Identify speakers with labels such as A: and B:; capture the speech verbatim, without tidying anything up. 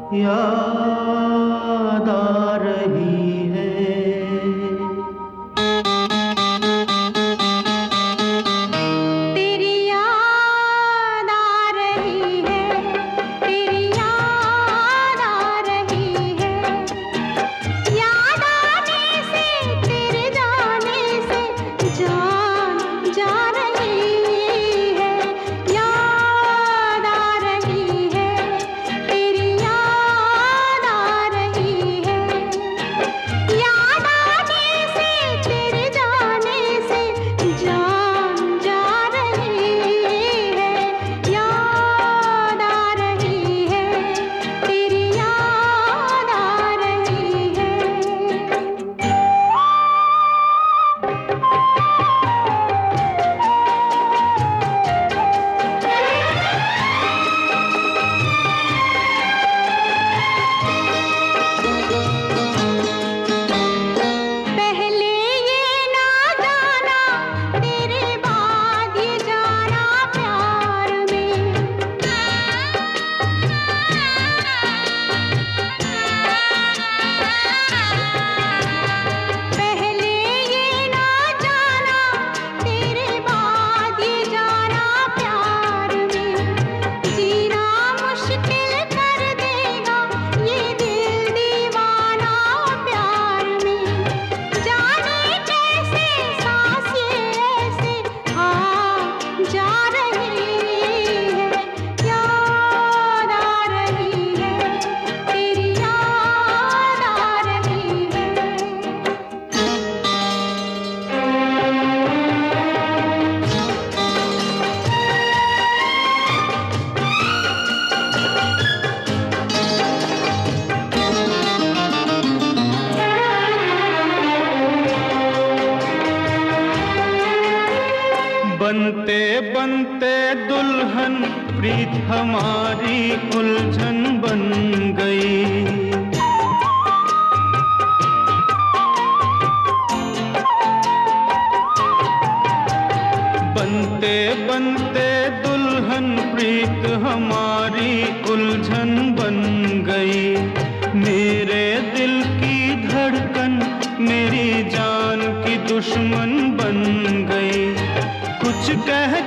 A: याद आ रही है।
B: तेरी याद आ रही है, तेरी याद आ रही है। याद आने से, तेरे जाने से जान जा रही है। याद आ रही है, तेरी याद आ रही है। याद आने से, तेरे जाने से जान जा रही है। याद आ रही है, तेरी याद आ रही है। पहले ये ना जाना, तेरे बाद ये जाना प्यार में। पहले ये ना जाना, तेरे बाद ये जाना प्यार में। जीना मुश्किल कर देगा ये दिल दीवाना प्यार में। जाने कैसे सांस ये ऐसे आ जा रही है। याद आ रही है, तेरी याद आ रही है।
A: बनते बनते दुल्हन प्रीत हमारी उलझन बन गई। बनते बनते दुल्हन प्रीत हमारी उलझन बन गई। मेरे दिल की धड़कन मेरी जान की दुश्मन बन गई। कुछ कह